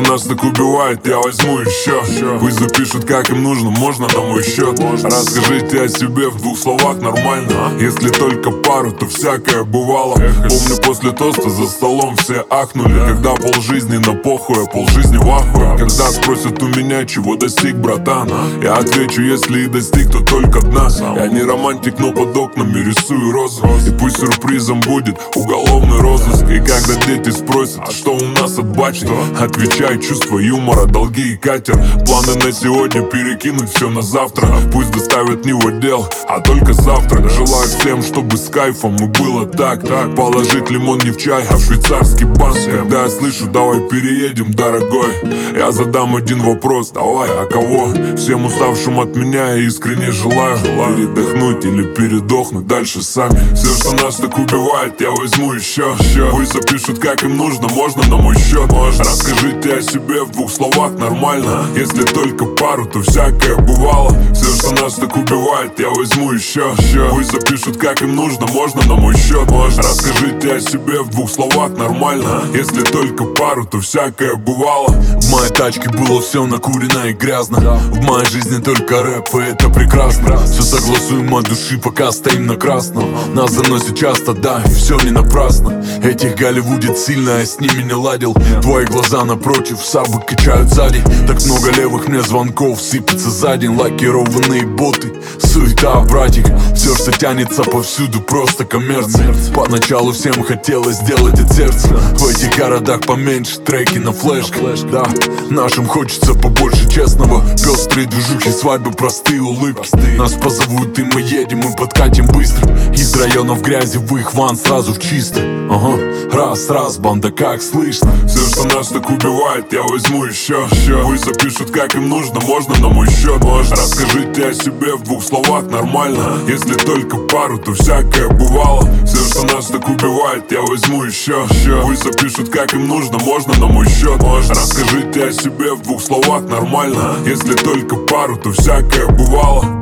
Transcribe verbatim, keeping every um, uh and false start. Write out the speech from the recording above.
что нас так убивает, я возьму еще. Пусть запишут, как им нужно, можно на мой счет. Расскажите о себе в двух словах нормально. Если только пару, то всякое бывало. Помню, после тоста за столом все ахнули, когда полжизни на похуй, а полжизни в ахуе. Когда спросят у меня, чего достиг, братан, я отвечу, если и достиг, то только дна. Я не романтик, но под окнами рисую розы. И пусть сюрпризом будет уголовный розыск. И когда дети спросят, а что у нас от бачки, отвечай, чувство юмора, долги и катер. Планы на сегодня перекинуть все на завтра. Пусть доставят не в отдел, а только завтра. Желаю всем, чтобы с кайфом и было так. Положить лимон не в чай, а в швейцарский банк. Когда я слышу, давай переедем, дорогой, я задам один вопрос, давай, а кого? Всем уставшим от меня я искренне желаю передохнуть или передохнуть дальше сами. Все, что нас так убивает, я возьму еще. Пусть запишут, как им нужно, можно на мой счет. Расскажите о себе в двух словах нормально. Если только пару, то всякое бывало. Все, что нас так убивает, я возьму еще. Пусть запишут, как им нужно, можно на мой счет. Расскажите о себе в двух словах нормально. Если только пару, то всякое бывало. В моей тачке было все накурено и грязно. В моей жизни только рэп, и это прекрасно. Все согласуем от души, пока стоим на красном. Нас заносит часто, да, и все не напрасно. Этих голливудит сильно, я с ними не ладил. Твои глаза напротив, сабы качают сзади. Так много левых мне звонков сыпется за день. Лакированные боты, суета, братик. Все, что тянется повсюду, просто коммерция. Поначалу всем хотелось сделать от сердца. В этих городах поменьше треки на флешке. Да, нашим хочется побольше честного. Пестрые движухи, свадьбы, простые улыбки. Нас позовут и мы едем, мы подкатим быстро. Из районов грязи в их ван сразу в чисто. Ага, раз, раз, банда, как слышно. Все, что нас так убивает, я возьму еще. Пусть запишут, как им нужно, можно на мой счет. Расскажите о себе в двух словах нормально. Если только пару, то всякое бывало. Все, что нас так убивает, я возьму еще. Пусть запишут, как им нужно, можно на мой счет. Расскажите о себе в двух словах нормально. Если только пару, то всякое бывало.